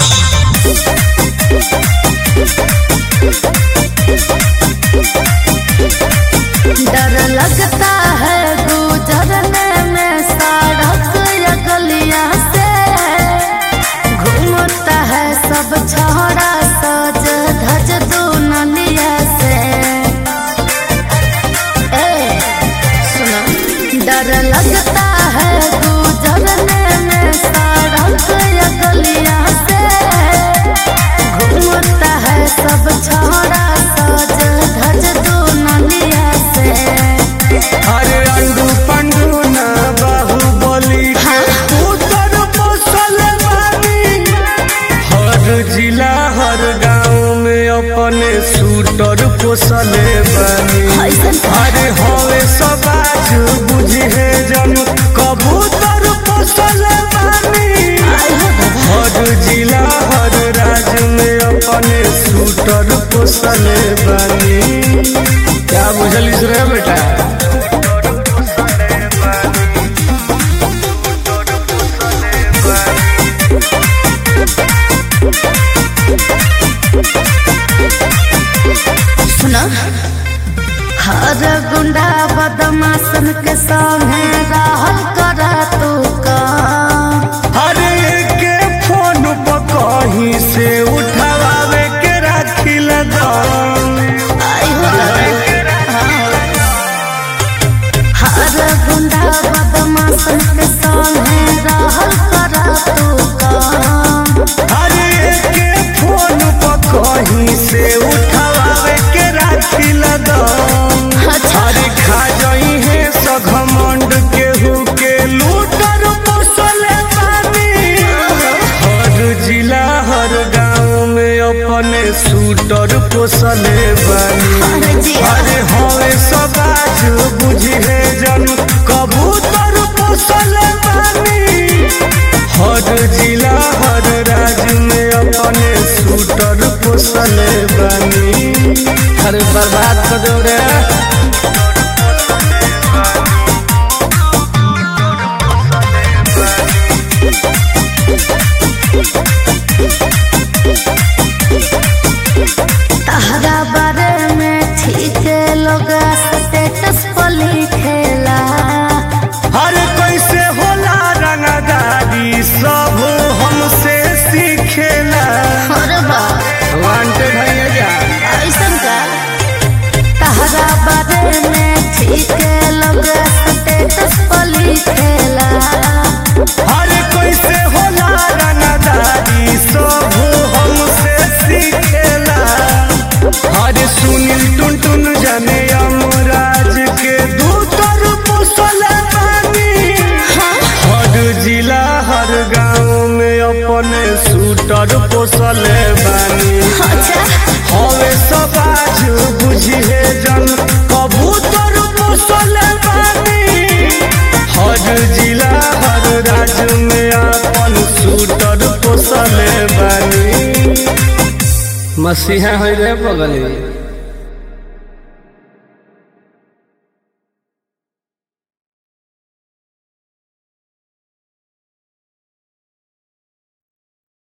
डर लगता है गुजरने में सड़क या गलियां से, घूमता है सब छोड़ा सज धज दुनिया से। सुनो, डर लगता है गुजरने में सड़क या गलियां से, घूमता है सब छोड़ा सज धज दुनिया से। अरे अंडू पंडू ना बाहुबली उतर पोसल बानी, हर जिला हर गाँव में अपने शूटर पोसले बानी। अरे हवे समाज बुझे जन कबूतर पोसल बानी, हर जिला हर राज्य में अपने शूटर पोसले बानी। क्या बुझलिस रे बेटा? सुना, हर गुंडा बदमाशन के सामने रहल करा तू काम। हर के फोन पर कहीं से उठावे के राखी लगाम। हर गुंडा बदमाशन के सामने रहल करा तू काम। हर के फोन पर कहीं से उठावे के राखी लगाम। हर खा जाई है सघमंड केहू के लूटर पोसले बानी, हर जिला हर गाँव में अपने शूटर पोसले बानी। अरे हवे समाज बुझे जन कबूतर पोसले बानी, हर जिला हर राज्य में अपने शूटर पोसले बानी। अरे बर्बाद कर दो रे। तहरा बारे में ठीक लोग स्टेटस पर लिखेला। हर कैसे होला रंगदारी सब हमसे सीखेला। वांटेड है क्या? ऐसन का तहरा बारे में ठीक लोग स्टेटस पर लिखेला। हर कैसे होला रंगदारी सब हमसे सीखेला। हर सुनील टुनटुन जाने अमराज के दूतर पोसले बानी, हर जिला हर गाँव में अपने शूटर पोसले बानी। हवे समाज बुझे जन कबूतर पोसले बानी, हर जिला हर राज्य में अपन शूटर पोसले बानी। मसीहा है रे पगली।